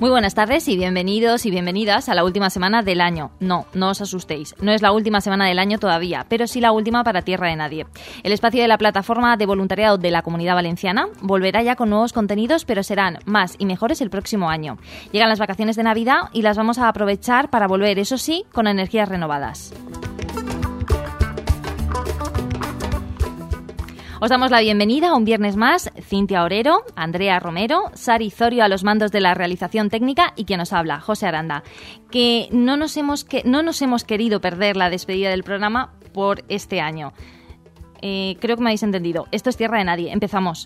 Muy buenas tardes y bienvenidos y bienvenidas a la última semana del año. No os asustéis, no es la última semana del año todavía, pero sí la última para Tierra de Nadie. El espacio de la plataforma de voluntariado de la Comunidad Valenciana volverá ya con nuevos contenidos, pero serán más y mejores el próximo año. Llegan las vacaciones de Navidad y las vamos a aprovechar para volver, eso sí, con energías renovadas. Os damos la bienvenida a un viernes más, Cintia Orero, Andrea Romero, Sari Zorio a los mandos de la realización técnica y quien os habla, José Aranda, que no nos hemos querido perder la despedida del programa por este año. Creo que me habéis entendido. Esto es Tierra de Nadie. Empezamos.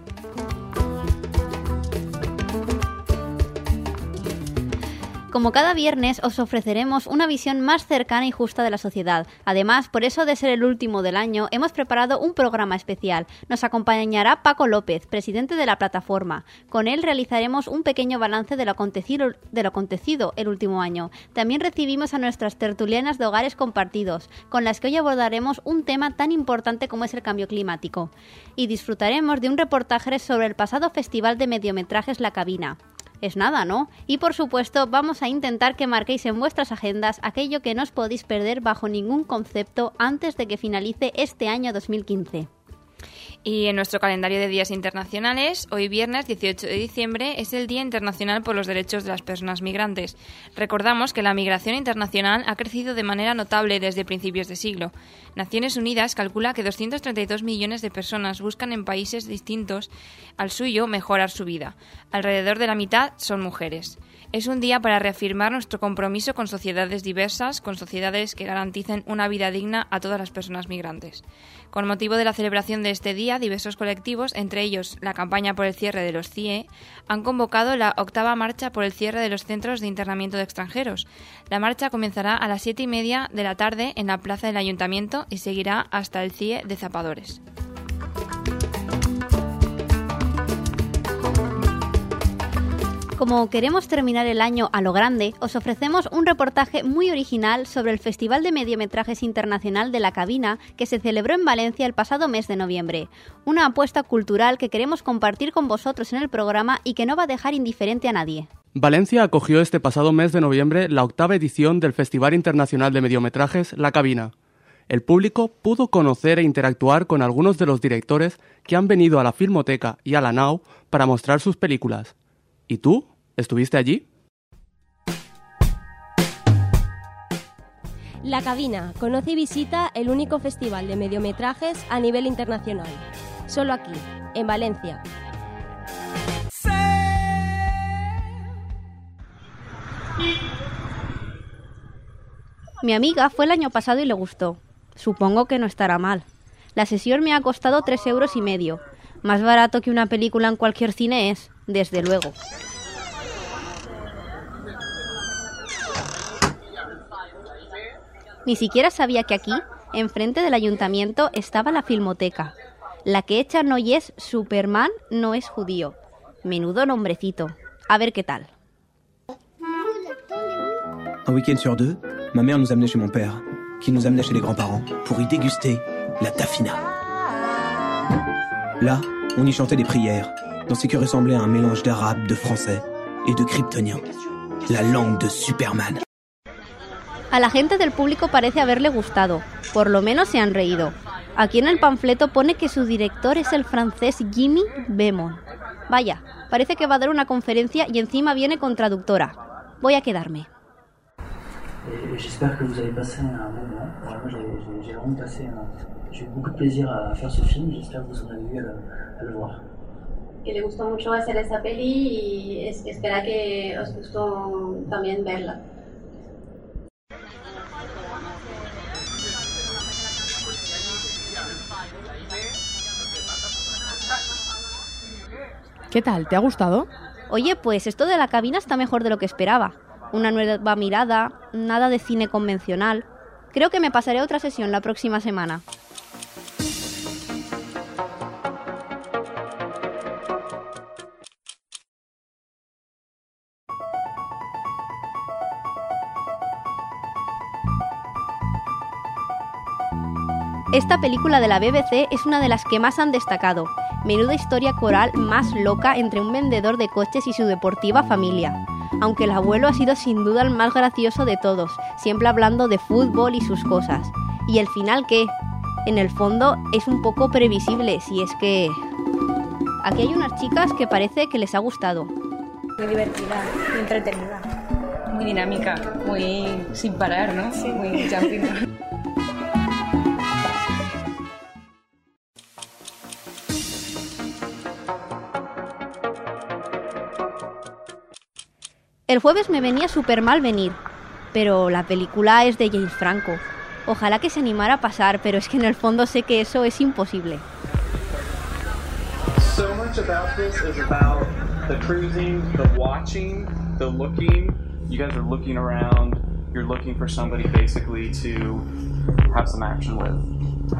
Como cada viernes, os ofreceremos una visión más cercana y justa de la sociedad. Además, por eso de ser el último del año, hemos preparado un programa especial. Nos acompañará Paco López, presidente de la plataforma. Con él realizaremos un pequeño balance de lo acontecido el último año. También recibimos a nuestras tertulianas de Hogares Compartidos, con las que hoy abordaremos un tema tan importante como es el cambio climático. Y disfrutaremos de un reportaje sobre el pasado Festival de Mediometrajes La Cabina. Es nada, ¿no? Y por supuesto vamos a intentar que marquéis en vuestras agendas aquello que no os podéis perder bajo ningún concepto antes de que finalice este año 2015. Y en nuestro calendario de días internacionales, hoy viernes 18 de diciembre es el Día Internacional por los Derechos de las Personas Migrantes. Recordamos que la migración internacional ha crecido de manera notable desde principios de siglo. Naciones Unidas calcula que 232 millones de personas buscan en países distintos al suyo mejorar su vida. Alrededor de la mitad son mujeres. Es un día para reafirmar nuestro compromiso con sociedades diversas, con sociedades que garanticen una vida digna a todas las personas migrantes. Con motivo de la celebración de este día, diversos colectivos, entre ellos la campaña por el cierre de los CIE, han convocado la 8ª marcha por el cierre de los centros de internamiento de extranjeros. La marcha comenzará a las 7:30 de la tarde en la plaza del Ayuntamiento y seguirá hasta el CIE de Zapadores. Como queremos terminar el año a lo grande, os ofrecemos un reportaje muy original sobre el Festival de Mediometrajes Internacional de La Cabina que se celebró en Valencia el pasado mes de noviembre. Una apuesta cultural que queremos compartir con vosotros en el programa y que no va a dejar indiferente a nadie. Valencia acogió este pasado mes de noviembre la 8ª edición del Festival Internacional de Mediometrajes La Cabina. El público pudo conocer e interactuar con algunos de los directores que han venido a la Filmoteca y a la Nau para mostrar sus películas. ¿Y tú? ¿Estuviste allí? La Cabina conoce y visita el único festival de mediometrajes a nivel internacional. Solo aquí, en Valencia. Mi amiga fue el año pasado y le gustó. Supongo que no estará mal. La sesión me ha costado 3,5 €. Más barato que una película en cualquier cine es, desde luego. Ni siquiera sabía que aquí, enfrente del ayuntamiento, estaba la Filmoteca. La que echan hoy es Superman no es judío. Menudo nombrecito. A ver qué tal. Un week-end sur deux, ma mère nous amenait chez mon père, qui nous amenait chez les grands-parents, pour y déguster la tafina. Là, on y chantait des prières, dans ce qui ressemblait à un mélange d'arabe, de français et de kryptonien. La langue de Superman. A la gente del público parece haberle gustado, por lo menos se han reído. Aquí en el panfleto pone que su director es el francés Jimmy Bémon. Vaya, parece que va a dar una conferencia y encima viene con traductora. Voy a quedarme. J'espère que vous avez passé un bon moment. Moi, j'ai vraiment passé j'ai eu beaucoup de plaisir à faire ce film. J'espère que vous en avez eu à le voir. Que le gustó mucho hacer esa peli y espera que os gustó también verla. ¿Qué tal? ¿Te ha gustado? Oye, pues esto de La Cabina está mejor de lo que esperaba. Una nueva mirada, nada de cine convencional. Creo que me pasaré a otra sesión la próxima semana. Esta película de la BBC es una de las que más han destacado. Menuda historia coral más loca entre un vendedor de coches y su deportiva familia. aunque el abuelo ha sido sin duda el más gracioso de todos, siempre hablando de fútbol y sus cosas. ¿Y el final qué? En el fondo es un poco previsible, si es que... Aquí hay unas chicas que parece que les ha gustado. Muy divertida, muy entretenida. Muy dinámica, muy sin parar, ¿no? Sí. Muy jumping. El jueves me venía súper mal venir, pero la película es de James Franco. Ojalá que se animara a pasar, pero es que en el fondo sé que eso es imposible. So much about this is about the cruising, the watching, the looking. You guys are looking around. You're looking for somebody basically to have some action with.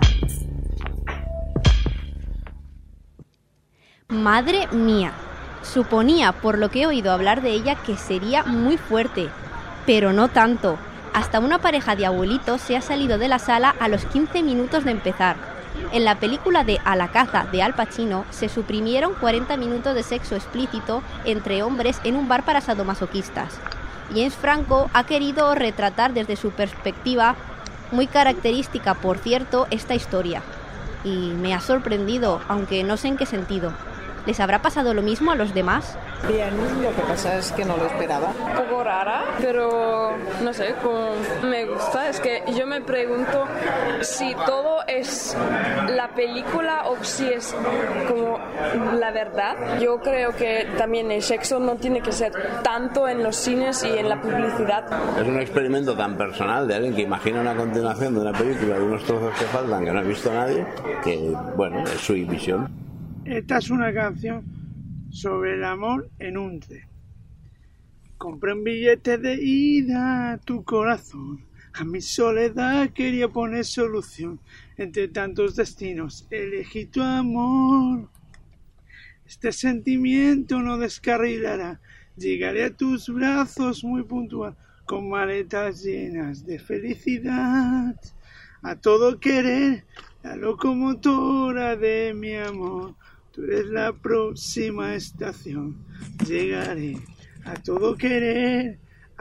Madre mía. Suponía, por lo que he oído hablar de ella, que sería muy fuerte, pero no tanto. Hasta una pareja de abuelitos se ha salido de la sala a los 15 minutos de empezar. En la película de A la caza de Al Pacino se suprimieron 40 minutos de sexo explícito entre hombres en un bar para sadomasoquistas. James Franco ha querido retratar desde su perspectiva, muy característica por cierto, esta historia. Y me ha sorprendido, aunque no sé en qué sentido. ¿Les habrá pasado lo mismo a los demás? Bien, lo que pasa es que no lo esperaba. Un poco rara, pero no sé, como me gusta. Es que yo me pregunto si todo es la película o si es como la verdad. Yo creo que también el sexo no tiene que ser tanto en los cines y en la publicidad. Es un experimento tan personal de alguien que imagina una continuación de una película de unos trozos que faltan que no ha visto nadie, que bueno, es su visión. Esta es una canción sobre el amor en un tren. Compré un billete de ida a tu corazón. A mi soledad quería poner solución. Entre tantos destinos elegí tu amor. Este sentimiento no descarrilará. Llegaré a tus brazos muy puntual, con maletas llenas de felicidad. A todo querer, la locomotora de mi amor. Tú eres la próxima estación. Llegaré a todo querer,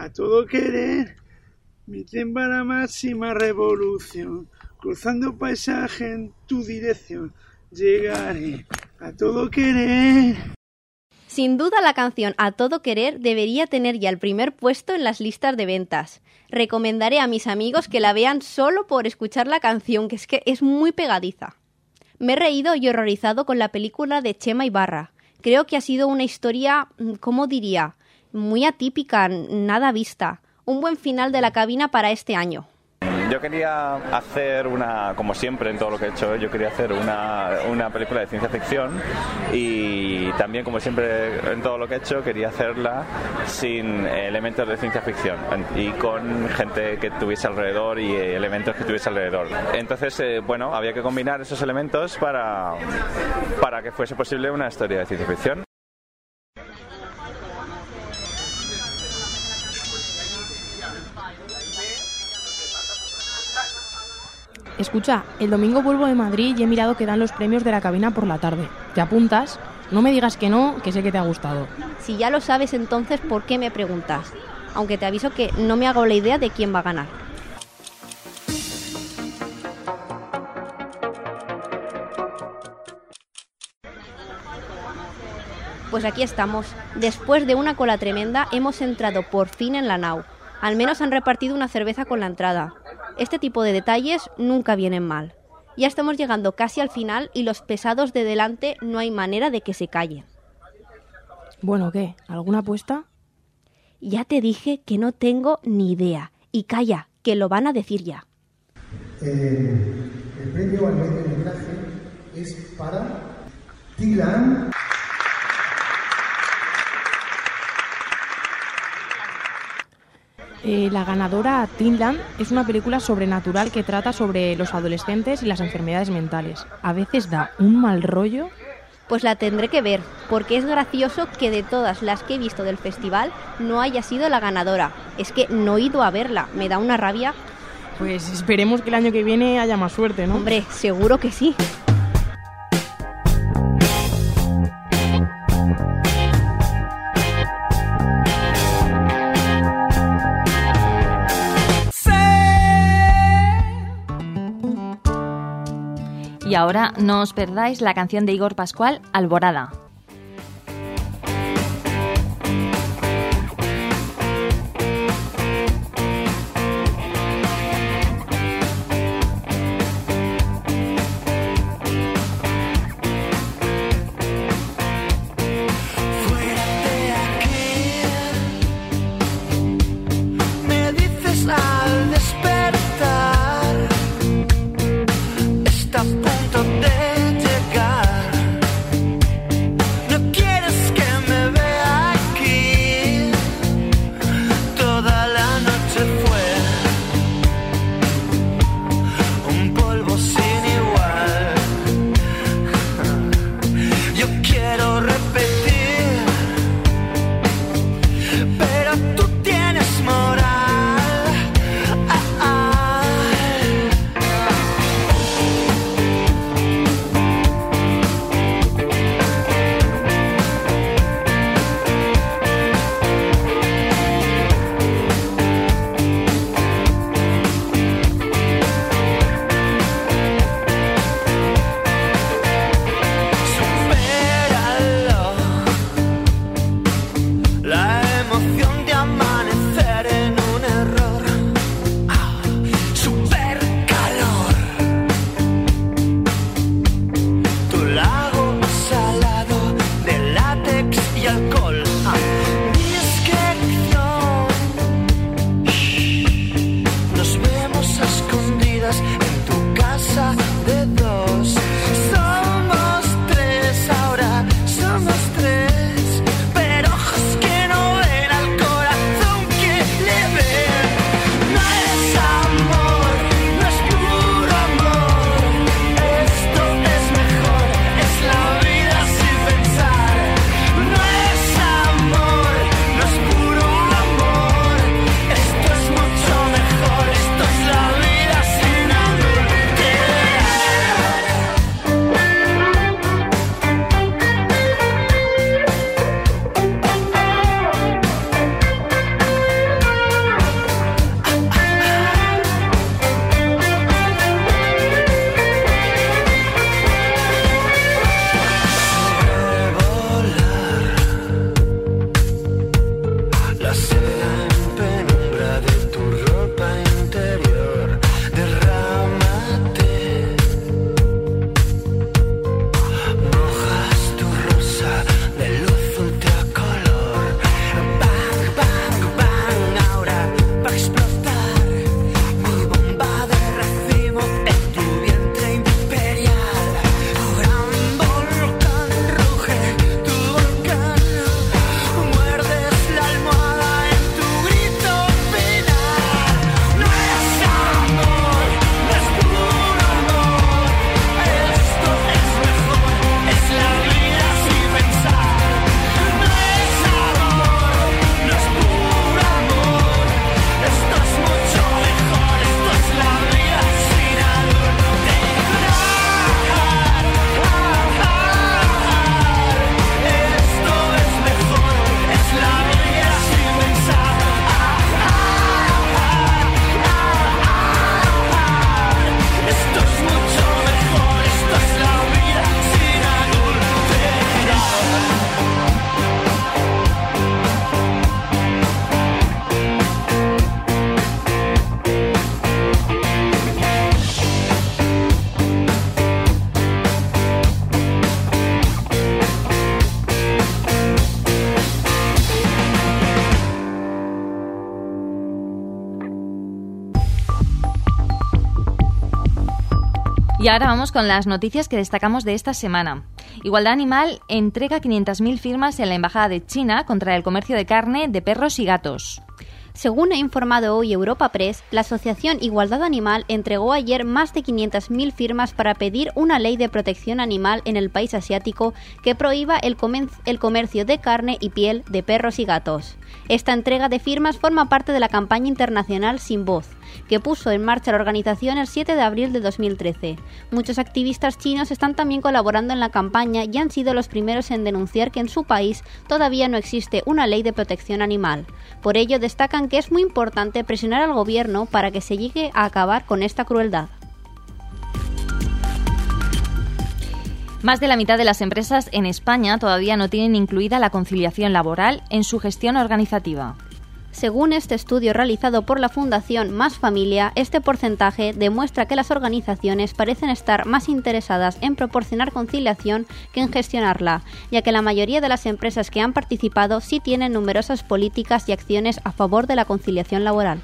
mi tren va a la máxima revolución, cruzando paisaje en tu dirección. Llegaré a todo querer. Sin duda la canción A Todo Querer debería tener ya el primer puesto en las listas de ventas. Recomendaré a mis amigos que la vean solo por escuchar la canción, que es muy pegadiza. Me he reído y horrorizado con la película de Chema Ibarra. Creo que ha sido una historia, ¿cómo diría?, muy atípica, nada vista. Un buen final de La Cabina para este año. Yo quería hacer como siempre en todo lo que he hecho, yo quería hacer una película de ciencia ficción y también, como siempre en todo lo que he hecho, quería hacerla sin elementos de ciencia ficción y con gente que tuviese alrededor y elementos que tuviese alrededor. Entonces, había que combinar esos elementos para que fuese posible una historia de ciencia ficción. Escucha, el domingo vuelvo de Madrid y he mirado que dan los premios de La Cabina por la tarde. ¿Te apuntas? No me digas que no, que sé que te ha gustado. Si ya lo sabes, entonces, ¿por qué me preguntas? Aunque te aviso que no me hago la idea de quién va a ganar. Pues aquí estamos. Después de una cola tremenda, hemos entrado por fin en la nau. Al menos han repartido una cerveza con la entrada. Este tipo de detalles nunca vienen mal. Ya estamos llegando casi al final y los pesados de delante no hay manera de que se callen. Bueno, ¿qué? ¿Alguna apuesta? Ya te dije que no tengo ni idea. Y calla, que lo van a decir ya. El premio al mediometraje es para Dylan. La ganadora, Tin Land, es una película sobrenatural que trata sobre los adolescentes y las enfermedades mentales. A veces da un mal rollo. Pues la tendré que ver, porque es gracioso que de todas las que he visto del festival no haya sido la ganadora. Es que no he ido a verla, me da una rabia. Pues esperemos que el año que viene haya más suerte, ¿no? Hombre, seguro que sí. Y ahora no os perdáis la canción de Igor Pascual, Alborada. Y ahora vamos con las noticias que destacamos de esta semana. Igualdad Animal entrega 500.000 firmas en la Embajada de China contra el comercio de carne de perros y gatos. Según ha informado hoy Europa Press, la asociación Igualdad Animal entregó ayer más de 500.000 firmas para pedir una ley de protección animal en el país asiático que prohíba el comercio de carne y piel de perros y gatos. Esta entrega de firmas forma parte de la campaña internacional Sin Voz, que puso en marcha la organización el 7 de abril de 2013. Muchos activistas chinos están también colaborando en la campaña y han sido los primeros en denunciar que en su país todavía no existe una ley de protección animal. Por ello destacan que es muy importante presionar al gobierno para que se llegue a acabar con esta crueldad. Más de la mitad de las empresas en España todavía no tienen incluida la conciliación laboral en su gestión organizativa. Según este estudio realizado por la Fundación Más Familia, este porcentaje demuestra que las organizaciones parecen estar más interesadas en proporcionar conciliación que en gestionarla, ya que la mayoría de las empresas que han participado sí tienen numerosas políticas y acciones a favor de la conciliación laboral.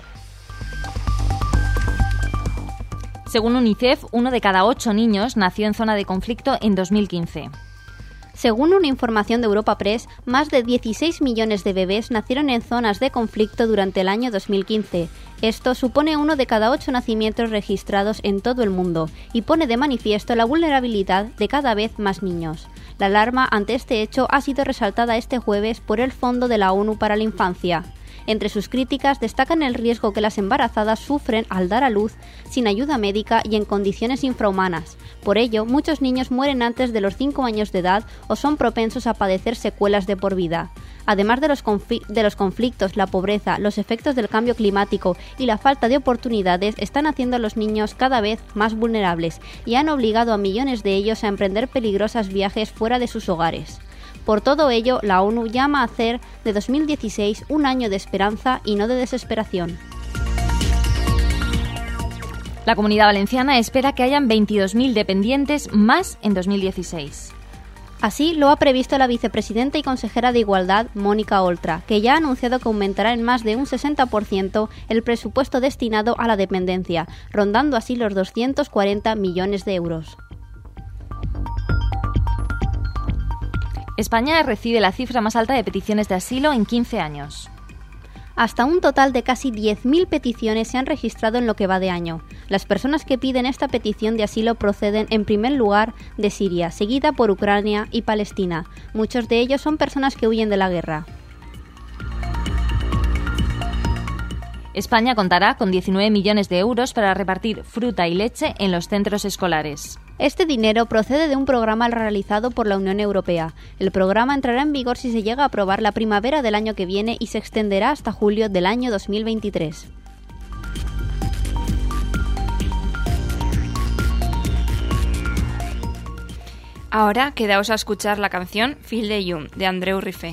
Según UNICEF, 1 de cada 8 niños nació en zona de conflicto en 2015. Según una información de Europa Press, más de 16 millones de bebés nacieron en zonas de conflicto durante el año 2015. Esto supone 1 de cada 8 nacimientos registrados en todo el mundo y pone de manifiesto la vulnerabilidad de cada vez más niños. La alarma ante este hecho ha sido resaltada este jueves por el Fondo de la ONU para la Infancia. Entre sus críticas destacan el riesgo que las embarazadas sufren al dar a luz sin ayuda médica y en condiciones infrahumanas. Por ello, muchos niños mueren antes de los 5 años de edad o son propensos a padecer secuelas de por vida. Además de los conflictos, la pobreza, los efectos del cambio climático y la falta de oportunidades están haciendo a los niños cada vez más vulnerables y han obligado a millones de ellos a emprender peligrosos viajes fuera de sus hogares. Por todo ello, la ONU llama a hacer de 2016 un año de esperanza y no de desesperación. La Comunidad Valenciana espera que hayan 22.000 dependientes más en 2016. Así lo ha previsto la vicepresidenta y consejera de Igualdad, Mónica Oltra, que ya ha anunciado que aumentará en más de un 60% el presupuesto destinado a la dependencia, rondando así los 240 millones de euros. España recibe la cifra más alta de peticiones de asilo en 15 años. Hasta un total de casi 10.000 peticiones se han registrado en lo que va de año. Las personas que piden esta petición de asilo proceden en primer lugar de Siria, seguida por Ucrania y Palestina. Muchos de ellos son personas que huyen de la guerra. España contará con 19 millones de euros para repartir fruta y leche en los centros escolares. Este dinero procede de un programa realizado por la Unión Europea. El programa entrará en vigor si se llega a aprobar la primavera del año que viene y se extenderá hasta julio del año 2023. Ahora quedaos a escuchar la canción Fil de Llum de Andreu Rifé.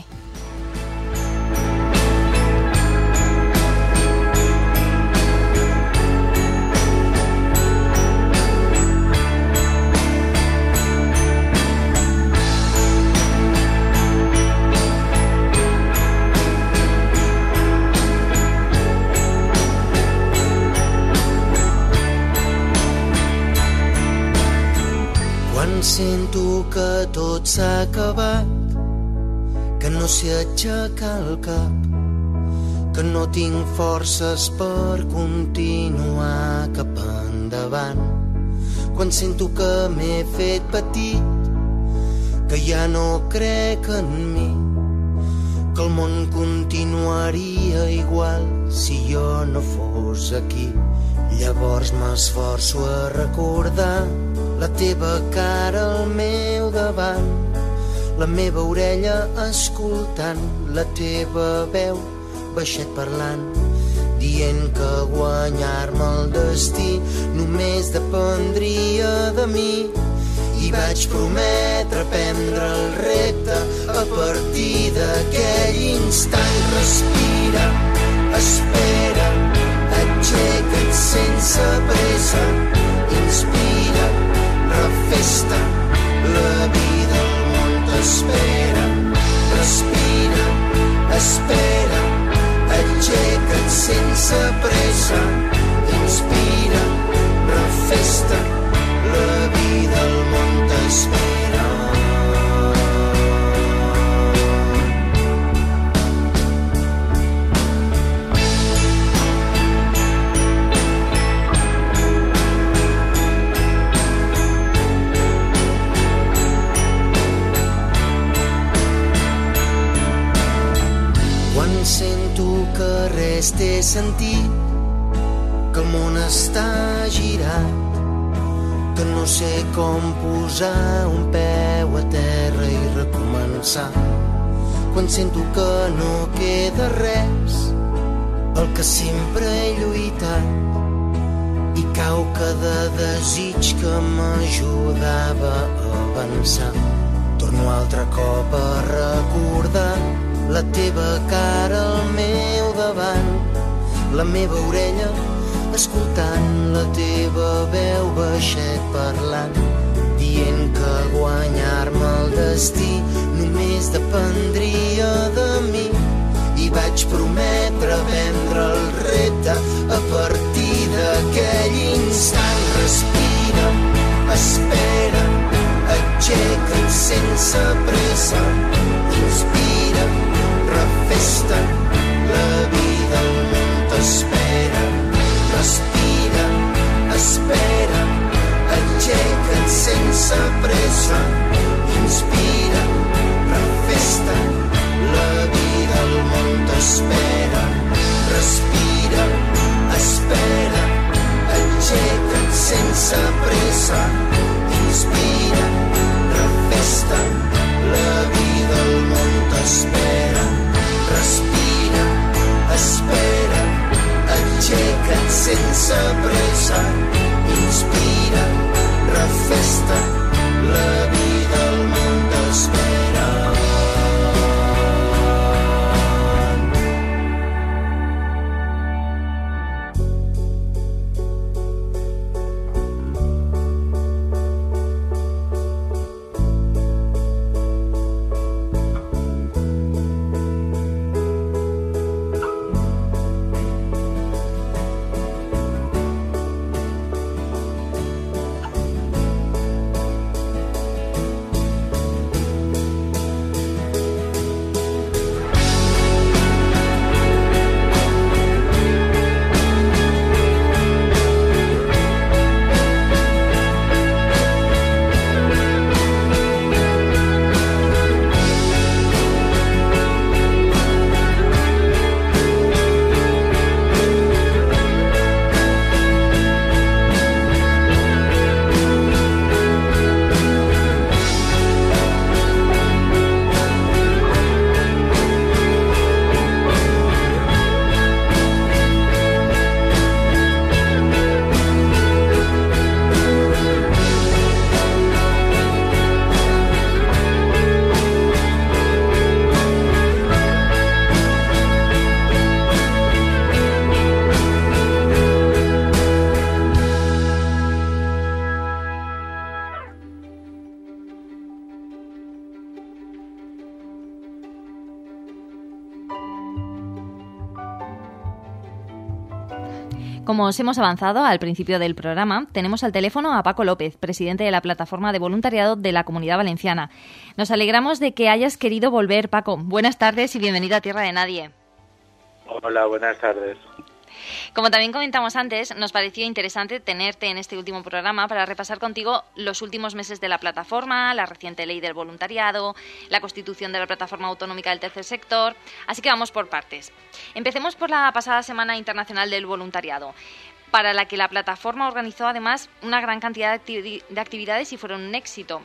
Sento que tot s'ha acabat, que no sé aixecar el cap, que no tinc forces per continuar cap endavant. Quan sento que m'he fet petit, que ja no crec en mi, que el món continuaria igual si jo no fos aquí. Llavors m'esforço a recordar la teva cara al meu davant, la meva orella escoltant, la teva veu baixet parlant, dient que guanyar-me el destí només dependria de mi. I vaig prometre prendre el repte a partir d'aquell instant. Respira, espera, aixeca't sense pressa, inspira, refesta, la vida al món t'espera. Respira, espera, aixeca't sense pressa, inspira, refesta, la vida al món t'espera. Sento que res té sentit, que el món està girat, que no sé com posar un peu a terra i recomençar. Quan sento que no queda res, pel que sempre he lluitat, i cau cada desig que m'ajudava a avançar. Torno altre cop a recordar la teva cara al meu davant, la meva orella escoltant la teva veu baixet parlant, dient que guanyar-me el destí només dependria de mi. I vaig prometre vendre el repte a partir d'aquell instant. Respira, espera, aixeca't sense pressa, inspira, refesta, la vida al món t'espera. Respira, espera, aixeca't sense pressa, inspira, refesta, la vida al món t'espera. Respira, espera, aixeca't sense pressa, inspira, refesta, la vida al món t'espera. Respira, espera, aixeca't sense pressa, inspira, refesta, la vida al món t'espera. Como os hemos avanzado al principio del programa, tenemos al teléfono a Paco López, presidente de la Plataforma de Voluntariado de la Comunidad Valenciana. Nos alegramos de que hayas querido volver, Paco. Buenas tardes y bienvenido a Tierra de Nadie. Hola, buenas tardes. Como también comentamos antes, nos parecía interesante tenerte en este último programa para repasar contigo los últimos meses de la plataforma, la reciente ley del voluntariado, la constitución de la Plataforma Autonómica del Tercer Sector. Así que vamos por partes. Empecemos por la pasada Semana Internacional del Voluntariado, para la que la plataforma organizó además una gran cantidad de actividades y fueron un éxito.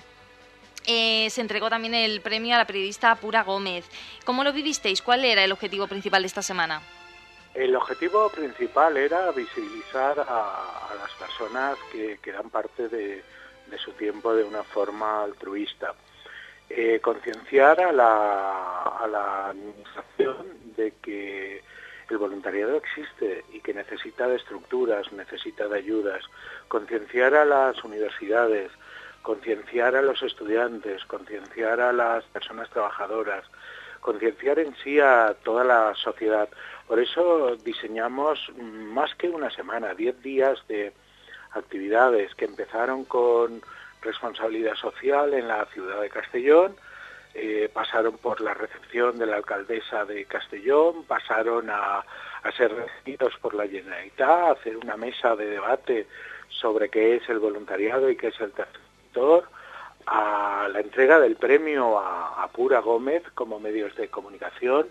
Se entregó también el premio a la periodista Pura Gómez. ¿Cómo lo vivisteis? ¿Cuál era el objetivo principal de esta semana? El objetivo principal era visibilizar a las personas que dan parte de su tiempo de una forma altruista. Concienciar a la administración de que el voluntariado existe y que necesita de estructuras, necesita de ayudas. Concienciar a las universidades, concienciar a los estudiantes, concienciar a las personas trabajadoras, concienciar en sí a toda la sociedad. Por eso diseñamos más que una semana, 10 días de actividades que empezaron con responsabilidad social en la ciudad de Castellón, pasaron por la recepción de la alcaldesa de Castellón, pasaron a ser recibidos por la Generalitat, a hacer una mesa de debate sobre qué es el voluntariado y qué es el tercer sector, a la entrega del premio a Pura Gómez como medios de comunicación.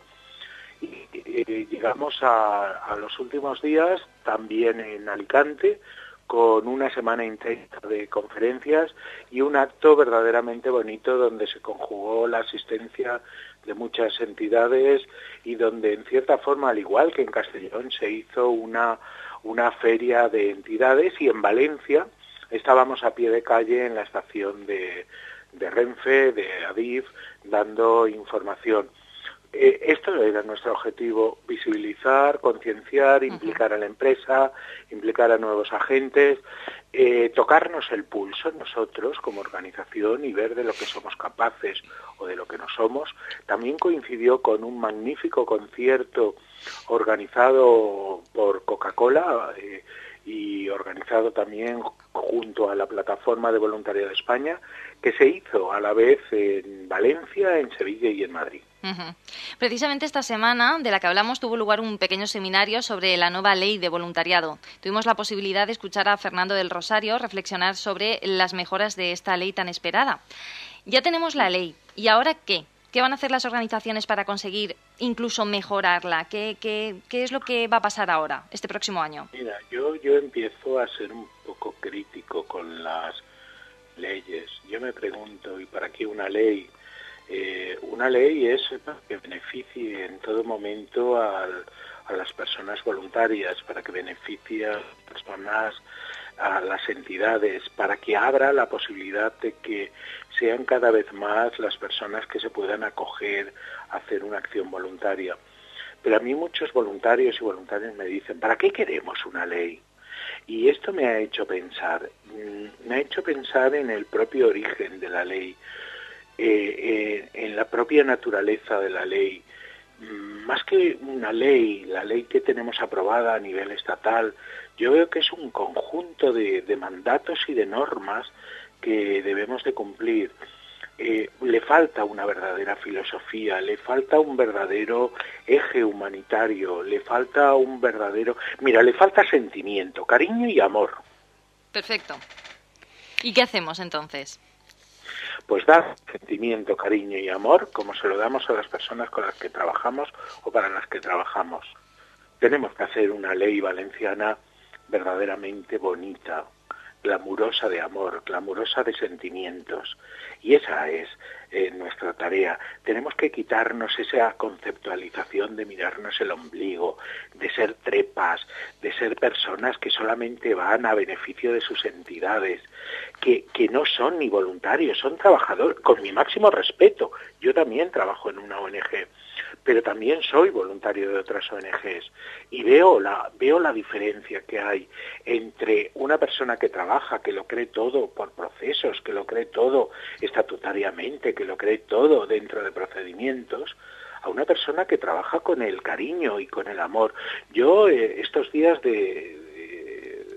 Y llegamos a los últimos días también en Alicante con una semana intensa de conferencias y un acto verdaderamente bonito donde se conjugó la asistencia de muchas entidades y donde en cierta forma, al igual que en Castellón, se hizo una una feria de entidades, y en Valencia estábamos a pie de calle en la estación de Renfe, de Adif, dando información. Esto era nuestro objetivo: visibilizar, concienciar, implicar a la empresa, implicar a nuevos agentes, tocarnos el pulso nosotros como organización y ver de lo que somos capaces o de lo que no somos. También coincidió con un magnífico concierto organizado por Coca-Cola y organizado también junto a la Plataforma de Voluntariado de España, que se hizo a la vez en Valencia, en Sevilla y en Madrid. Precisamente esta semana de la que hablamos tuvo lugar un pequeño seminario sobre la nueva ley de voluntariado. Tuvimos la posibilidad de escuchar a Fernando del Rosario reflexionar sobre las mejoras de esta ley tan esperada. Ya tenemos la ley, ¿y ahora qué? ¿Qué van a hacer las organizaciones para conseguir incluso mejorarla? ¿Qué es lo que va a pasar ahora, este próximo año? Mira, yo empiezo a ser un poco crítico con las leyes. Yo me pregunto, ¿y para qué una ley? Una ley es que beneficie en todo momento a las personas voluntarias, para que beneficie a las personas, a las entidades, para que abra la posibilidad de que sean cada vez más las personas que se puedan acoger a hacer una acción voluntaria. Pero a mí muchos voluntarios y voluntarias me dicen, ¿para qué queremos una ley? Y esto me ha hecho pensar en el propio origen de la ley, en la propia naturaleza de la ley. Más que una ley, la ley que tenemos aprobada a nivel estatal, yo veo que es un conjunto de mandatos y de normas que debemos de cumplir. Le falta una verdadera filosofía, le falta un verdadero eje humanitario, le falta un verdadero... Mira, le falta sentimiento, cariño y amor. Perfecto. ¿Y qué hacemos entonces? Pues dar sentimiento, cariño y amor como se lo damos a las personas con las que trabajamos o para las que trabajamos. Tenemos que hacer una ley valenciana verdaderamente bonita, glamurosa de amor, glamurosa de sentimientos. Y esa es nuestra tarea. Tenemos que quitarnos esa conceptualización de mirarnos el ombligo, de ser trepas, de ser personas que solamente van a beneficio de sus entidades, que no son ni voluntarios, son trabajadores, con mi máximo respeto. Yo también trabajo en una ONG, pero también soy voluntario de otras ONGs y veo la diferencia que hay entre una persona que trabaja, que lo cree todo por procesos, que lo cree todo estatutariamente, que lo cree todo dentro de procedimientos, a una persona que trabaja con el cariño y con el amor. Yo estos días de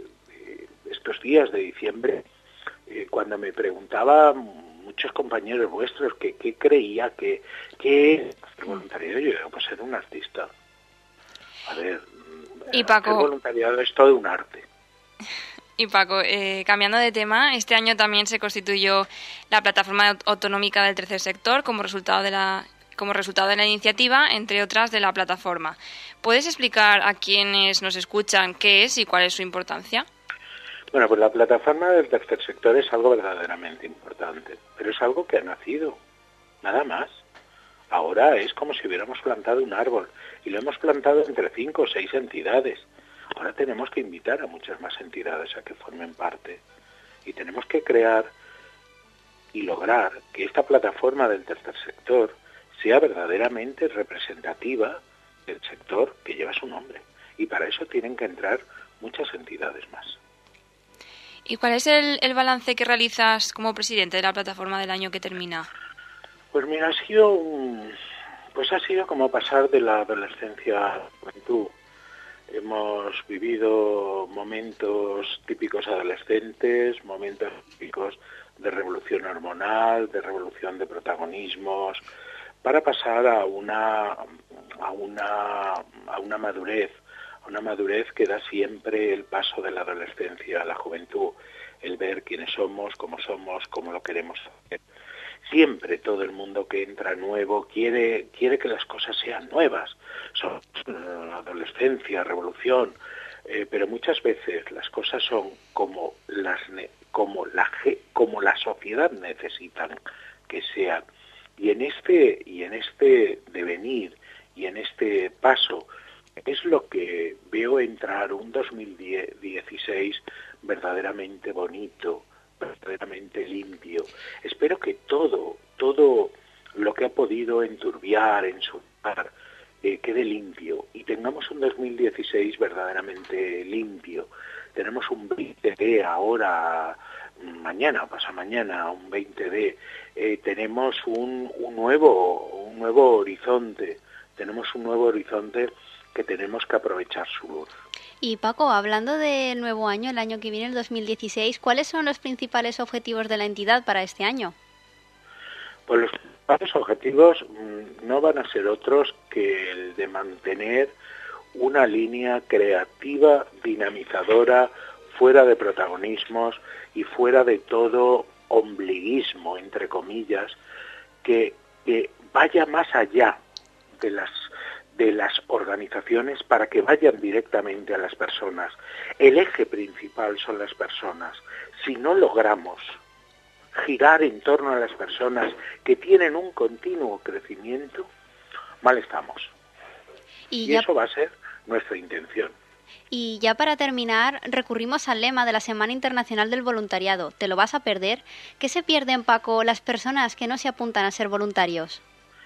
diciembre, cuando me preguntaban muchos compañeros vuestros qué creía que es el voluntariado, yo digo, pues ser un artista. A ver, y Paco, el voluntariado es todo un arte. Y Paco, cambiando de tema, este año también se constituyó la plataforma autonómica del tercer sector como resultado de la iniciativa, entre otras de la plataforma. ¿Puedes explicar a quienes nos escuchan qué es y cuál es su importancia? Bueno, pues la plataforma del tercer sector es algo verdaderamente importante, pero es algo que ha nacido, nada más. Ahora es como si hubiéramos plantado un árbol, y lo hemos plantado entre 5 o 6 entidades. Ahora tenemos que invitar a muchas más entidades a que formen parte, y tenemos que crear y lograr que esta plataforma del tercer sector sea verdaderamente representativa del sector que lleva su nombre, y para eso tienen que entrar muchas entidades más. ¿Y cuál es el balance que realizas como presidente de la plataforma del año que termina? Pues mira, ha sido como pasar de la adolescencia a la juventud. Hemos vivido momentos típicos adolescentes, momentos típicos de revolución hormonal, de revolución de protagonismos, para pasar a una madurez. Una madurez que da siempre el paso de la adolescencia a la juventud, el ver quiénes somos, cómo lo queremos hacer. Siempre todo el mundo que entra nuevo quiere que las cosas sean nuevas. Somos adolescencia, revolución, pero muchas veces las cosas son como la sociedad necesitan que sean. Y en este devenir y en este paso es lo que veo entrar un 2016 verdaderamente bonito, verdaderamente limpio. Espero que todo lo que ha podido enturbiar, ensuciar, quede limpio y tengamos un 2016 verdaderamente limpio. Tenemos un 20D ahora, mañana, pasamañana, un 20D. Tenemos un nuevo horizonte. Tenemos un nuevo horizonte que tenemos que aprovechar su luz. Y Paco, hablando del nuevo año, el año que viene, el 2016, ¿cuáles son los principales objetivos de la entidad para este año? Pues los principales objetivos no van a ser otros que el de mantener una línea creativa, dinamizadora, fuera de protagonismos y fuera de todo ombliguismo, entre comillas, que vaya más allá de las organizaciones para que vayan directamente a las personas. El eje principal son las personas. Si no logramos girar en torno a las personas que tienen un continuo crecimiento, mal estamos. Y eso va a ser nuestra intención. Y ya para terminar, recurrimos al lema de la Semana Internacional del Voluntariado. ¿Te lo vas a perder? ¿Qué se pierden, Paco, las personas que no se apuntan a ser voluntarios?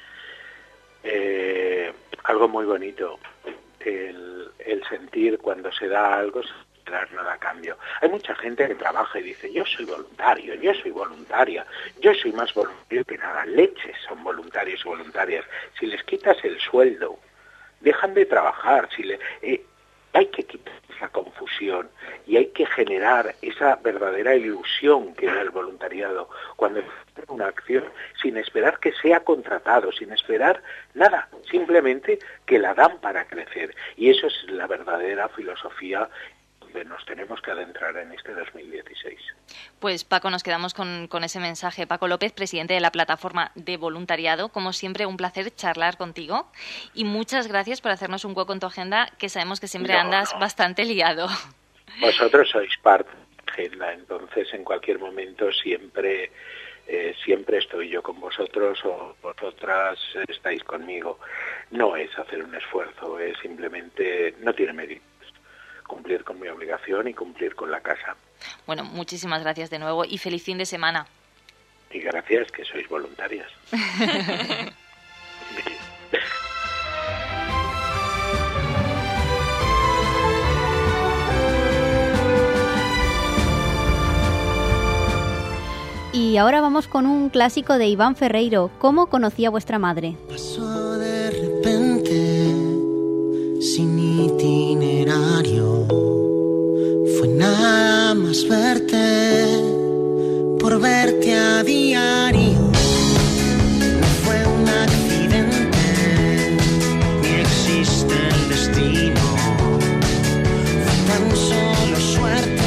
Algo muy bonito, el sentir cuando se da algo, sin dar nada a cambio. Hay mucha gente que trabaja y dice, yo soy voluntario, yo soy voluntaria, yo soy más voluntario que nada. Leches son voluntarios y voluntarias. Si les quitas el sueldo, dejan de trabajar. Hay que quitar esa confusión y hay que generar esa verdadera ilusión que da el voluntariado cuando hace una acción sin esperar que sea contratado, sin esperar nada, simplemente que la dan para crecer. Y eso es la verdadera filosofía donde nos tenemos que adentrar en este 2016. Pues Paco, nos quedamos con ese mensaje. Paco López, presidente de la Plataforma de Voluntariado. Como siempre, un placer charlar contigo y muchas gracias por hacernos un hueco en tu agenda, que sabemos que siempre andas bastante liado. Vosotros sois parte de la agenda, entonces en cualquier momento siempre estoy yo con vosotros o vosotras estáis conmigo. No es hacer un esfuerzo, es simplemente, no tiene mérito, cumplir con mi obligación y cumplir con la casa. Bueno, muchísimas gracias de nuevo y feliz fin de semana. Y gracias que sois voluntarias. Y ahora vamos con un clásico de Iván Ferreiro, ¿Cómo conocí a vuestra madre? Pasó de repente, sin itinerario, fue nada más verte, por verte a diario. No fue un accidente, ni existe el destino, fue tan solo suerte.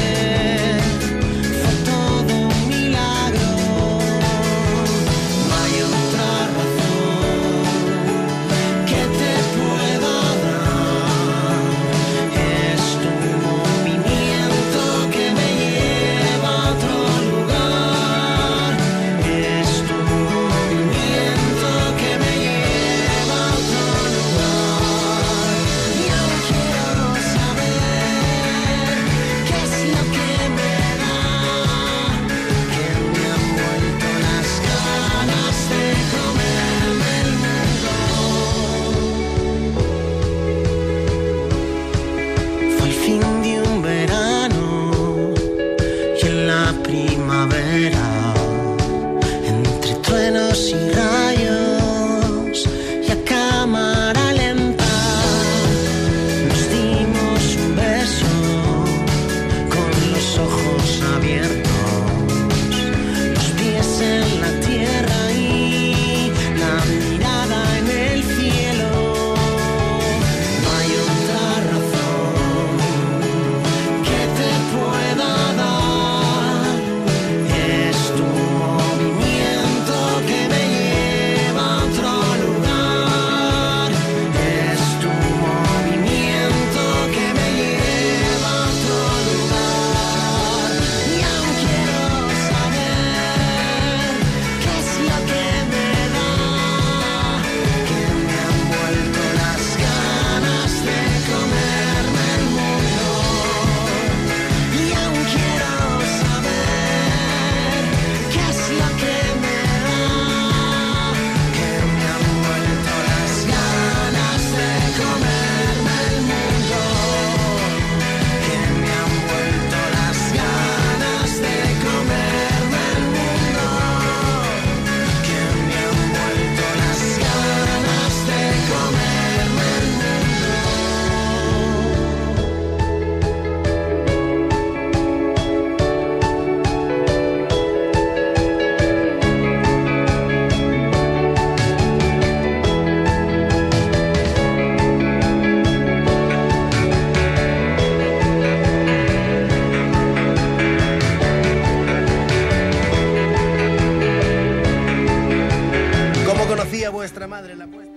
vuestra madre la puesta.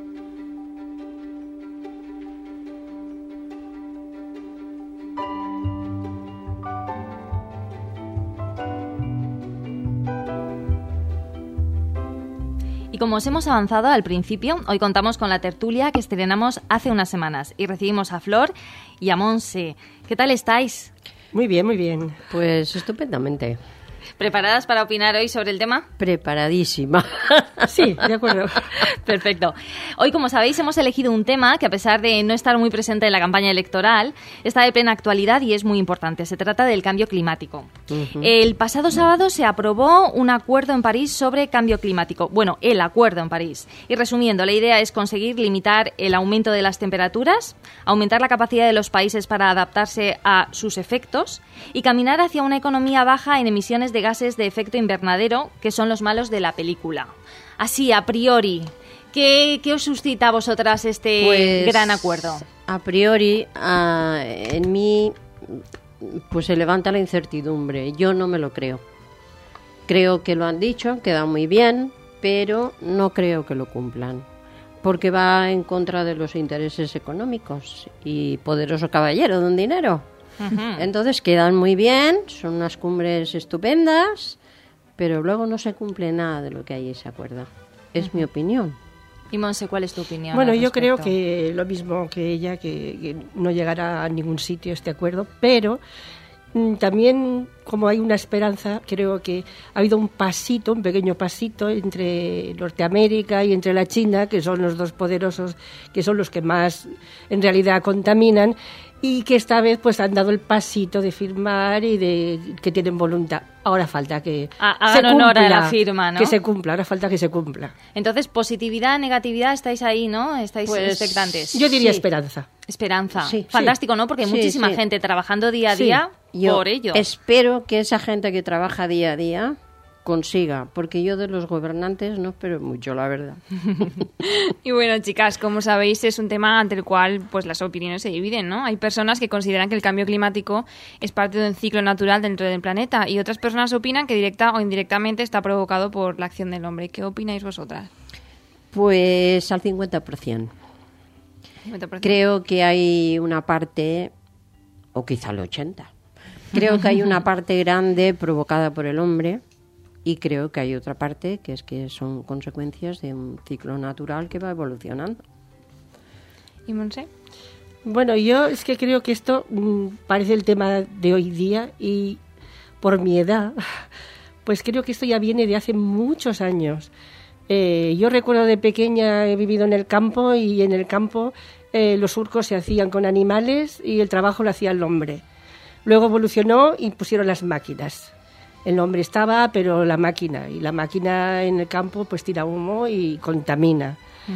Y como os hemos avanzado al principio, hoy contamos con la tertulia que estrenamos hace unas semanas y recibimos a Flor y a Monse. ¿Qué tal estáis? Muy bien, muy bien. Pues estupendamente. ¿Preparadas para opinar hoy sobre el tema? Preparadísima. Sí, de acuerdo. Perfecto. Hoy, como sabéis, hemos elegido un tema que, a pesar de no estar muy presente en la campaña electoral, está de plena actualidad y es muy importante. Se trata del cambio climático. El pasado sábado se aprobó un acuerdo en París sobre cambio climático. Bueno, el acuerdo en París. Y resumiendo, la idea es conseguir limitar el aumento de las temperaturas, aumentar la capacidad de los países para adaptarse a sus efectos y caminar hacia una economía baja en emisiones de gases de efecto invernadero, que son los malos de la película. Así, a priori, ¿qué os suscita a vosotras este gran acuerdo? A priori, en mí, pues se levanta la incertidumbre. Yo no me lo creo. Creo que lo han dicho, queda muy bien, pero no creo que lo cumplan, porque va en contra de los intereses económicos y poderoso caballero de un dinero. Entonces quedan muy bien, son unas cumbres estupendas, pero luego no se cumple nada de lo que hay en ese acuerdo. Es mi opinión. Y Monse, ¿cuál es tu opinión? Bueno, yo creo que lo mismo que ella, que no llegará a ningún sitio este acuerdo, pero también, como hay una esperanza, creo que ha habido un pequeño pasito entre Norteamérica y entre la China, que son los dos poderosos, que son los que más en realidad contaminan, y que esta vez pues han dado el pasito de firmar y de que tienen voluntad. Ahora falta que se cumpla, honor a la firma, ¿no? Que se cumpla, ahora falta que se cumpla. Entonces, positividad, negatividad, estáis ahí, ¿no? Estáis expectantes. Yo diría esperanza. Esperanza. Sí, fantástico, ¿no? Porque hay muchísima gente trabajando día a día por ello. Espero que esa gente que trabaja día a día consiga, porque yo de los gobernantes no espero mucho, la verdad. Y bueno, chicas, como sabéis, es un tema ante el cual pues las opiniones se dividen, ¿no? Hay personas que consideran que el cambio climático es parte de un ciclo natural dentro del planeta y otras personas opinan que directa o indirectamente está provocado por la acción del hombre. ¿Qué opináis vosotras? Pues al 50%. 50%. Creo que hay una parte, o quizá el 80%, creo que hay una parte grande provocada por el hombre. Y creo que hay otra parte que es que son consecuencias de un ciclo natural que va evolucionando. ¿Y Monse? Bueno, yo es que creo que esto parece el tema de hoy día y por mi edad, pues creo que esto ya viene de hace muchos años. Yo recuerdo de pequeña, he vivido en el campo y en el campo los surcos se hacían con animales y el trabajo lo hacía el hombre. Luego evolucionó y pusieron las máquinas. El hombre estaba, pero la máquina en el campo pues tira humo y contamina.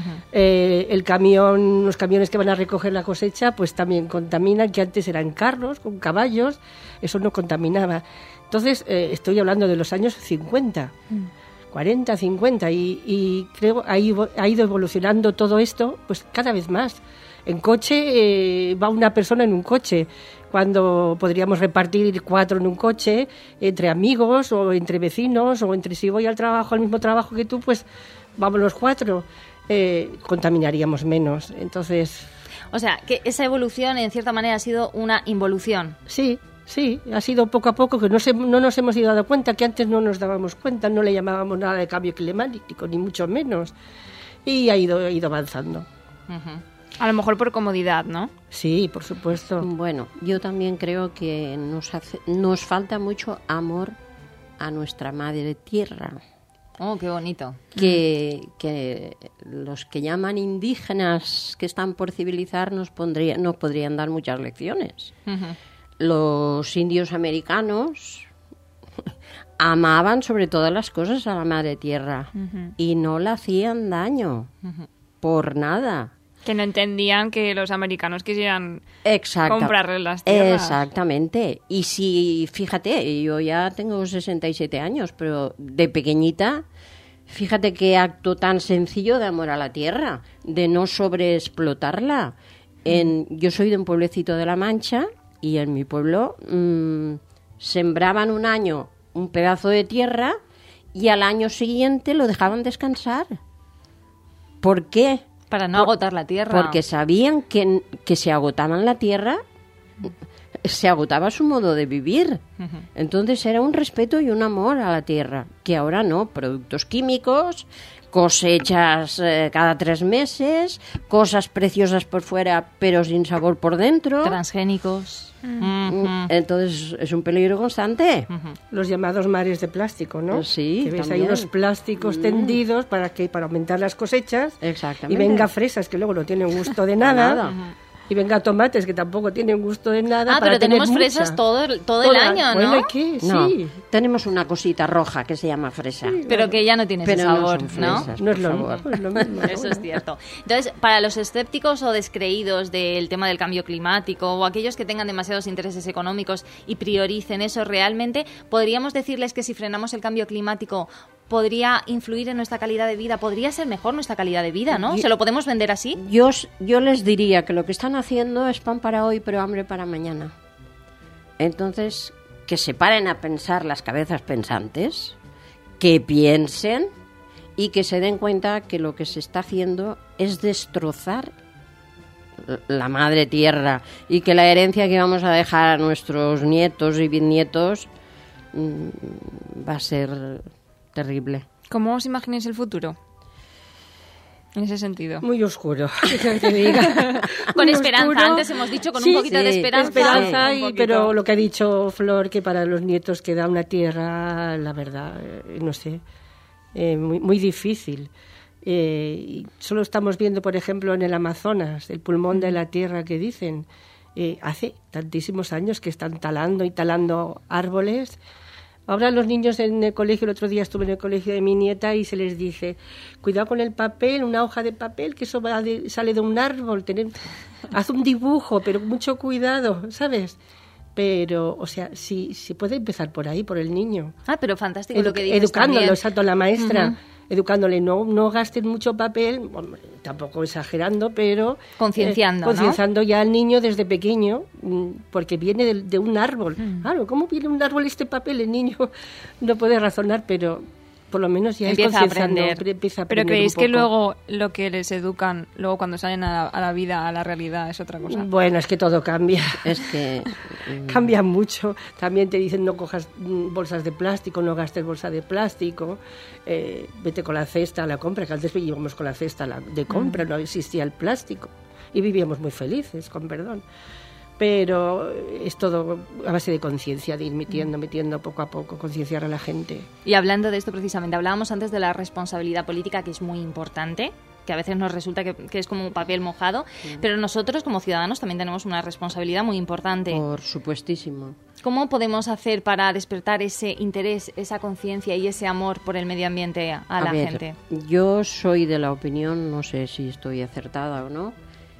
El camión, los camiones que van a recoger la cosecha pues también contaminan, que antes eran carros con caballos, eso no contaminaba. Entonces estoy hablando de los años 50, 40, 50 y creo ha ido evolucionando todo esto pues cada vez más. En coche va una persona en un coche, cuando podríamos repartir 4 en un coche, entre amigos o entre vecinos, o entre si voy al mismo trabajo que tú, pues vamos los 4, contaminaríamos menos. Entonces, o sea, que esa evolución en cierta manera ha sido una involución. Sí, ha sido poco a poco que no nos hemos ido dando cuenta, que antes no nos dábamos cuenta, no le llamábamos nada de cambio climático, ni mucho menos, y ha ido avanzando. A lo mejor por comodidad, ¿no? Sí, por supuesto. Bueno, yo también creo que nos falta mucho amor a nuestra madre tierra. Oh, qué bonito. Que los que llaman indígenas, que están por civilizar, nos podrían dar muchas lecciones. Los indios americanos amaban sobre todas las cosas a la madre tierra y no le hacían daño por nada. Que no entendían que los americanos quisieran comprarles las tierras. Exactamente. Y si, fíjate, yo ya tengo 67 años, pero de pequeñita, fíjate qué acto tan sencillo de amor a la tierra, de no sobreexplotarla. Yo soy de un pueblecito de La Mancha y en mi pueblo sembraban un año un pedazo de tierra y al año siguiente lo dejaban descansar. ¿Por qué? Para no agotar la tierra. Porque sabían que se agotaban la tierra, se agotaba su modo de vivir. Entonces era un respeto y un amor a la tierra, que ahora no, productos químicos, cosechas cada 3 meses, cosas preciosas por fuera pero sin sabor por dentro. Transgénicos. Entonces es un peligro constante. Los llamados mares de plástico, ¿no? Pues sí, que ves también. ahí unos plásticos tendidos para aumentar las cosechas. Exactamente. Y venga fresas que luego no tienen gusto de nada. Y venga tomates que tampoco tienen gusto de nada. Pero tenemos fresas todo el año, ¿no? Bueno, ¿y qué? No, Sí. tenemos una cosita roja que se llama fresa. Pero que ya no tiene ese Pero sabor, no son fresas, No es por lo favor. mismo, es lo mismo. Eso es cierto. Entonces, para los escépticos o descreídos del tema del cambio climático o aquellos que tengan demasiados intereses económicos y prioricen eso realmente, ¿podríamos decirles que si frenamos el cambio climático podría influir en nuestra calidad de vida? ¿Podría ser mejor nuestra calidad de vida, no? ¿Se lo podemos vender así? Yo les diría que lo que están haciendo es pan para hoy, pero hambre para mañana. Entonces, que se paren a pensar las cabezas pensantes, que piensen y que se den cuenta que lo que se está haciendo es destrozar la madre tierra y que la herencia que vamos a dejar a nuestros nietos y bisnietos va a ser terrible. ¿Cómo os imagináis el futuro? En ese sentido. Muy oscuro, que te diga. Con Muy esperanza, oscuro. antes hemos dicho, con un poquito de esperanza. Pero lo que ha dicho Flor, que para los nietos queda una tierra, la verdad, no sé, muy, muy difícil. Y solo estamos viendo, por ejemplo, en el Amazonas, el pulmón de la tierra que dicen. Hace tantísimos años que están talando y talando árboles. Ahora los niños en el colegio, el otro día estuve en el colegio de mi nieta y se les dice, cuidado con el papel, una hoja de papel, que eso sale de un árbol, haz un dibujo, pero mucho cuidado, ¿sabes? Pero, o sea, sí, se puede empezar por ahí, por el niño. Pero fantástico lo que dices educándolo, también. exacto, la maestra, educándole, no gasten mucho papel, bueno, tampoco exagerando, pero... Concienciando, concienciando ya al niño desde pequeño, porque viene de un árbol. Claro, ¿cómo viene un árbol este papel? El niño no puede razonar, pero por lo menos ya empieza es a aprender. Empieza a ¿Pero aprender creéis un poco. que luego lo que les educan, luego cuando salen a la vida, a la realidad, es otra cosa? Bueno, es que todo cambia. Es que... Cambia mucho. También te dicen no cojas bolsas de plástico, no gastes bolsa de plástico, vete con la cesta a la compra, que antes íbamos con la cesta de compra, no existía el plástico y vivíamos muy felices, con perdón. Pero es todo a base de conciencia, de ir metiendo poco a poco, concienciar a la gente. Y hablando de esto precisamente, hablábamos antes de la responsabilidad política, que es muy importante, que a veces nos resulta que es como un papel mojado, pero nosotros como ciudadanos también tenemos una responsabilidad muy importante. Por supuestísimo. ¿Cómo podemos hacer para despertar ese interés, esa conciencia y ese amor por el medio ambiente a la gente? Yo soy de la opinión, no sé si estoy acertada o no,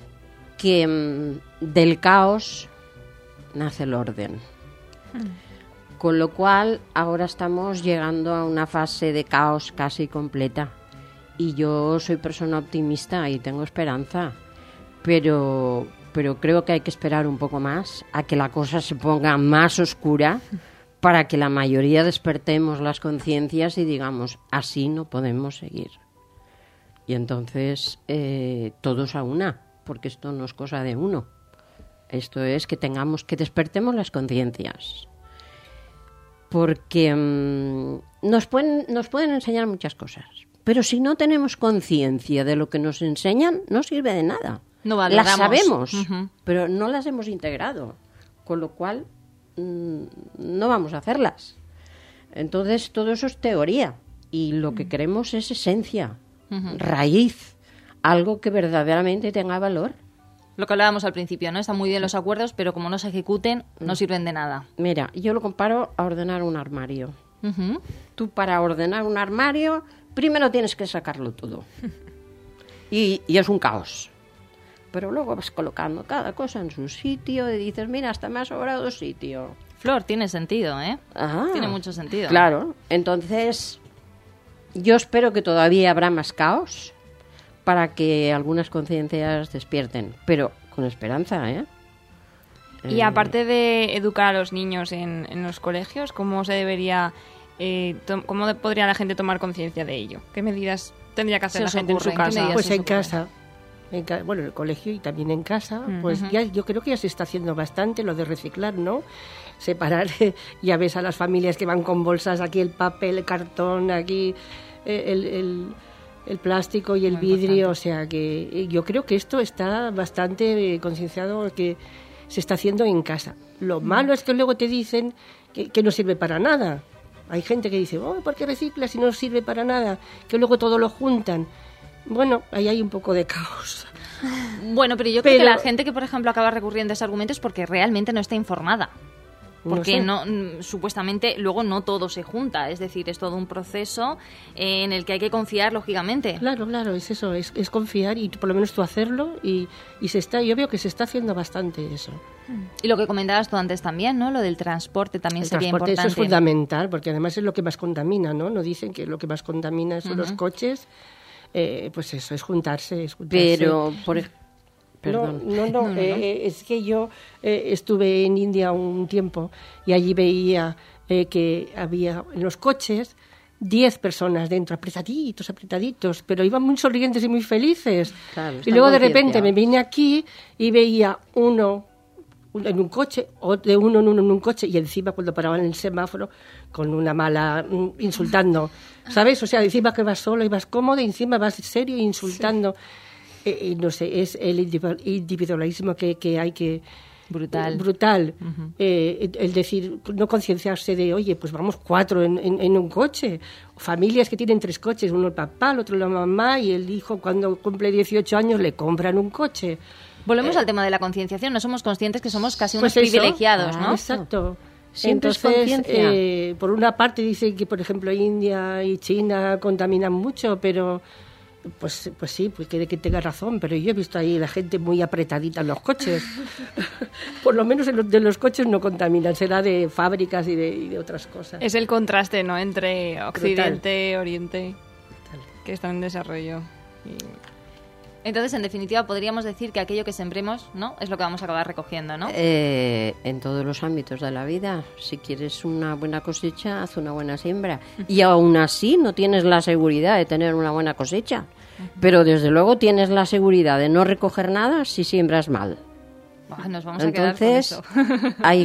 que del caos nace el orden. Con lo cual ahora estamos llegando a una fase de caos casi completa. Y yo soy persona optimista y tengo esperanza, pero creo que hay que esperar un poco más a que la cosa se ponga más oscura para que la mayoría despertemos las conciencias y digamos, así no podemos seguir. Y entonces todos a una, porque esto no es cosa de uno. Esto es que despertemos las conciencias. Porque nos pueden enseñar muchas cosas. Pero si no tenemos conciencia de lo que nos enseñan, no sirve de nada. No valoramos. Las sabemos, pero no las hemos integrado. Con lo cual, no vamos a hacerlas. Entonces, todo eso es teoría. Y lo que queremos es esencia, raíz. Algo que verdaderamente tenga valor. Lo que hablábamos al principio, ¿no? Están muy bien los acuerdos, pero como no se ejecuten, no sirven de nada. Mira, yo lo comparo a ordenar un armario. Tú para ordenar un armario, primero tienes que sacarlo todo. Y es un caos. Pero luego vas colocando cada cosa en su sitio y dices, mira, hasta me ha sobrado sitio. Flor, tiene sentido, ¿eh? Ah, tiene mucho sentido. Claro, entonces yo espero que todavía habrá más caos para que algunas conciencias despierten, pero con esperanza, ¿eh? Y aparte de educar a los niños en los colegios, ¿cómo se debería ¿cómo podría la gente tomar conciencia de ello? ¿Qué medidas tendría que hacer la gente en su casa? Pues en casa. Bueno, en el colegio y también en casa, pues ya yo creo que ya se está haciendo bastante lo de reciclar, ¿no? Separar, ya ves a las familias que van con bolsas, aquí el papel, el cartón, aquí el plástico y el vidrio, o sea que yo creo que esto está bastante concienciado, que se está haciendo en casa. Lo malo es que luego te dicen que no sirve para nada. Hay gente que dice, ¿por qué reciclas si no sirve para nada? Que luego todo lo juntan. Bueno, ahí hay un poco de caos. Bueno, pero yo creo que la gente que, por ejemplo, acaba recurriendo a ese argumento es porque realmente no está informada. Porque supuestamente luego no todo se junta, es decir, es todo un proceso en el que hay que confiar, lógicamente. Claro, es eso, es confiar y por lo menos tú hacerlo y yo veo que se está haciendo bastante eso. Y lo que comentabas tú antes también, ¿no? Lo del transporte también sería importante. Eso es fundamental, porque además es lo que más contamina, ¿no? No dicen que lo que más contamina son los coches, pues eso, es juntarse. Pero, Perdón. No. Es que yo estuve en India un tiempo y allí veía que había en los coches 10 personas dentro, apretaditos, pero iban muy sonrientes y muy felices. Claro, y luego de repente me vine aquí y veía uno en un coche, o de uno en un coche, y encima cuando paraban en el semáforo con una mala, insultando, ¿sabes? O sea, encima que vas solo y vas cómodo, y encima vas serio insultando. Sí. No sé, es el individualismo que hay que... Brutal. El decir, no concienciarse de, oye, pues vamos 4 en un coche. Familias que tienen 3 coches, uno el papá, el otro la mamá, y el hijo cuando cumple 18 años le compran un coche. Volvemos al tema de la concienciación. No somos conscientes que somos casi unos privilegiados, ¿no? Exacto. Siempre entonces, por una parte dicen que, por ejemplo, India y China contaminan mucho, pero... Pues sí, pues que tenga razón, pero yo he visto ahí la gente muy apretadita en los coches. Por lo menos de los coches no contaminan, será de fábricas y de otras cosas. Es el contraste, ¿no?, entre Occidente, Oriente, que están en desarrollo. Entonces, en definitiva, podríamos decir que aquello que sembremos, ¿no?, es lo que vamos a acabar recogiendo, ¿no? En todos los ámbitos de la vida. Si quieres una buena cosecha, haz una buena siembra. Y aún así no tienes la seguridad de tener una buena cosecha. Pero desde luego tienes la seguridad de no recoger nada si siembras mal. Nos vamos a quedar con eso. hay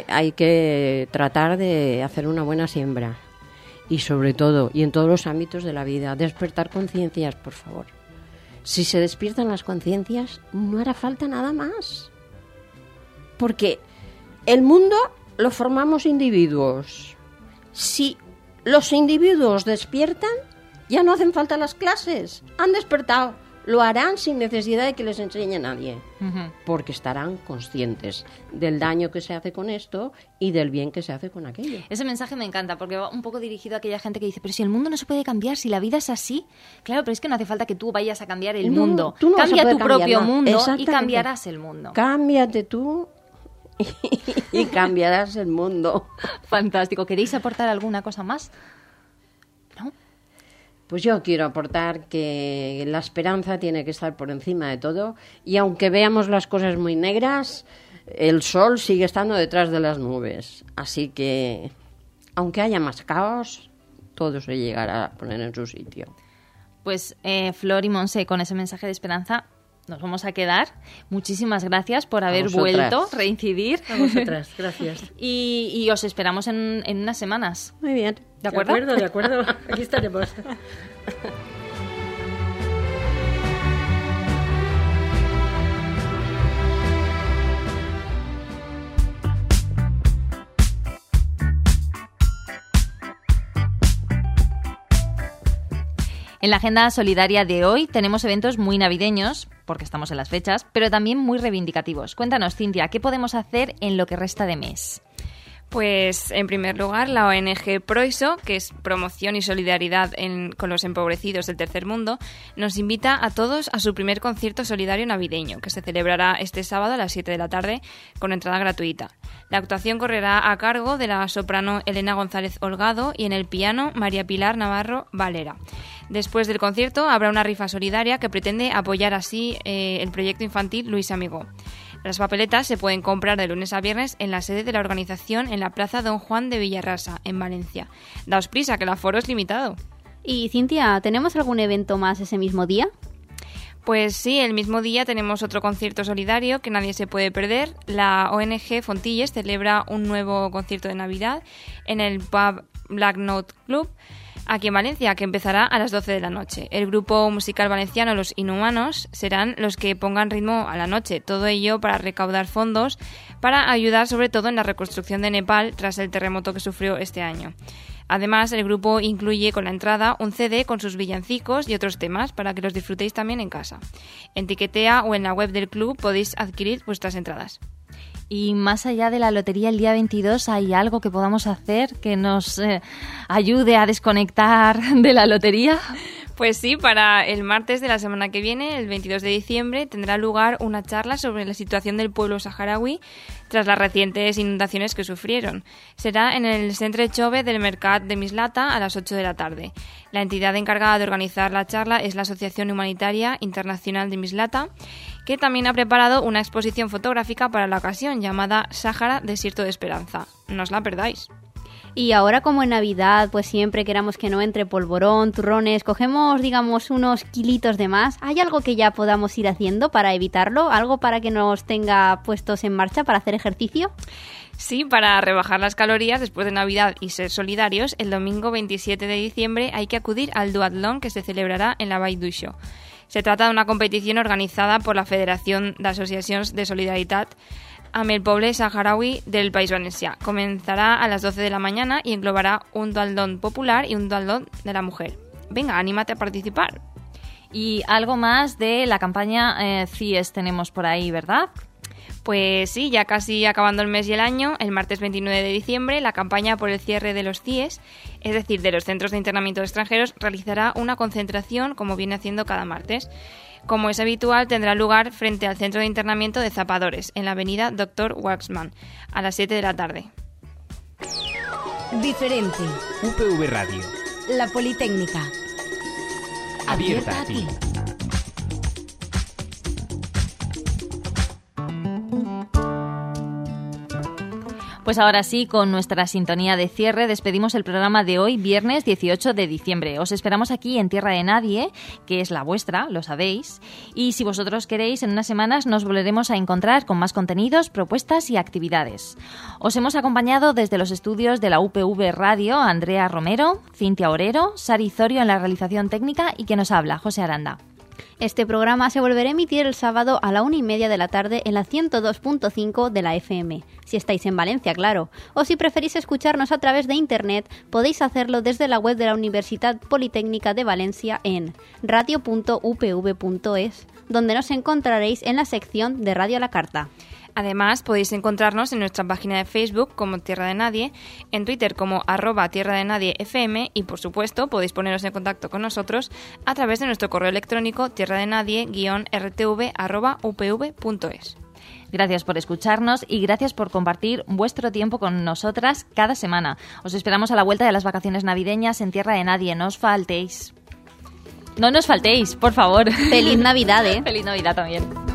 que tratar de hacer una buena siembra. Y sobre todo, y en todos los ámbitos de la vida, despertar conciencias, por favor. Si se despiertan las conciencias, no hará falta nada más. Porque el mundo lo formamos individuos. Si los individuos despiertan, ya no hacen falta las clases. Han despertado. Lo harán sin necesidad de que les enseñe a nadie. Porque estarán conscientes del daño que se hace con esto y del bien que se hace con aquello. Ese mensaje me encanta porque va un poco dirigido a aquella gente que dice, pero si el mundo no se puede cambiar, si la vida es así. Claro, pero es que no hace falta que tú vayas a cambiar el mundo. Tú no Cambia tu propio mundo y cambiarás el mundo. Cámbiate tú y cambiarás el mundo. Fantástico. ¿Queréis aportar alguna cosa más? ¿No? Pues yo quiero aportar que la esperanza tiene que estar por encima de todo y aunque veamos las cosas muy negras, el sol sigue estando detrás de las nubes. Así que, aunque haya más caos, todo se llegará a poner en su sitio. Pues Flor y Monse, con ese mensaje de esperanza nos vamos a quedar. Muchísimas gracias por haber vuelto, reincidir. A vosotras, gracias. Y os esperamos en unas semanas. Muy bien. ¿De acuerdo? De acuerdo. Aquí estaremos. En la agenda solidaria de hoy tenemos eventos muy navideños, porque estamos en las fechas, pero también muy reivindicativos. Cuéntanos, Cintia, ¿qué podemos hacer en lo que resta de mes? Pues, en primer lugar, la ONG Proiso, que es Promoción y Solidaridad con los Empobrecidos del Tercer Mundo, nos invita a todos a su primer concierto solidario navideño, que se celebrará este sábado a las 7 de la tarde con entrada gratuita. La actuación correrá a cargo de la soprano Elena González Holgado y en el piano María Pilar Navarro Valera. Después del concierto habrá una rifa solidaria que pretende apoyar así el proyecto infantil Luis Amigó. Las papeletas se pueden comprar de lunes a viernes en la sede de la organización en la Plaza Don Juan de Villarrasa, en Valencia. Daos prisa, que el aforo es limitado. Y Cintia, ¿tenemos algún evento más ese mismo día? Pues sí, el mismo día tenemos otro concierto solidario que nadie se puede perder. La ONG Fontilles celebra un nuevo concierto de Navidad en el pub Black Note Club, aquí en Valencia, que empezará a las 12 de la noche. El grupo musical valenciano Los Inhumanos serán los que pongan ritmo a la noche. Todo ello para recaudar fondos para ayudar sobre todo en la reconstrucción de Nepal tras el terremoto que sufrió este año. Además, el grupo incluye con la entrada un CD con sus villancicos y otros temas para que los disfrutéis también en casa. En Tiquetea o en la web del club podéis adquirir vuestras entradas. Y más allá de la lotería, el día 22, ¿hay algo que podamos hacer que nos ayude a desconectar de la lotería? Pues sí, para el martes de la semana que viene, el 22 de diciembre, tendrá lugar una charla sobre la situación del pueblo saharaui tras las recientes inundaciones que sufrieron. Será en el Centre Chove del Mercat de Mislata a las 8 de la tarde. La entidad encargada de organizar la charla es la Asociación Humanitaria Internacional de Mislata, que también ha preparado una exposición fotográfica para la ocasión llamada Sáhara, Desierto de Esperanza. No os la perdáis. Y ahora, como en Navidad, pues siempre queramos que no entre polvorón, turrones, cogemos, digamos, unos kilitos de más. ¿Hay algo que ya podamos ir haciendo para evitarlo? ¿Algo para que nos tenga puestos en marcha para hacer ejercicio? Sí, para rebajar las calorías después de Navidad y ser solidarios, el domingo 27 de diciembre hay que acudir al duatlón que se celebrarà en la Vall d'Uixó. Se trata de una competición organizada por la Federación d'Associacions de Solidaritat amb el poble saharaui del País Valencià. Comenzará a las 12 de la mañana y englobará un duatlón popular y un duatlón de la mujer. Venga, anímate a participar. Y algo más de la campaña CIES tenemos por ahí, ¿verdad? Pues sí, ya casi acabando el mes y el año, el martes 29 de diciembre, la campaña por el cierre de los CIES, es decir, de los centros de internamiento de extranjeros, realizará una concentración como viene haciendo cada martes. Como es habitual, tendrá lugar frente al centro de internamiento de Zapadores, en la avenida Dr. Waxman, a las 7 de la tarde. Diferente. UPV Radio. La Politécnica. Abierta a ti. Pues ahora sí, con nuestra sintonía de cierre, despedimos el programa de hoy, viernes 18 de diciembre. Os esperamos aquí en Tierra de Nadie, que es la vuestra, lo sabéis. Y si vosotros queréis, en unas semanas nos volveremos a encontrar con más contenidos, propuestas y actividades. Os hemos acompañado desde los estudios de la UPV Radio, Andrea Romero, Cintia Orero, Sari Zorio en la realización técnica y que nos habla, José Aranda. Este programa se volverá a emitir el sábado a la 1:30 de la tarde en la 102.5 de la FM, si estáis en Valencia, claro. O si preferís escucharnos a través de Internet, podéis hacerlo desde la web de la Universidad Politécnica de Valencia en radio.upv.es, donde nos encontraréis en la sección de Radio a la Carta. Además, podéis encontrarnos en nuestra página de Facebook como Tierra de Nadie, en Twitter como @tierradenadiefm y, por supuesto, podéis poneros en contacto con nosotros a través de nuestro correo electrónico tierradenadie-rtv@upv.es. Gracias por escucharnos y gracias por compartir vuestro tiempo con nosotras cada semana. Os esperamos a la vuelta de las vacaciones navideñas en Tierra de Nadie. No os faltéis. No nos faltéis, por favor. ¡Feliz Navidad, Feliz Navidad también.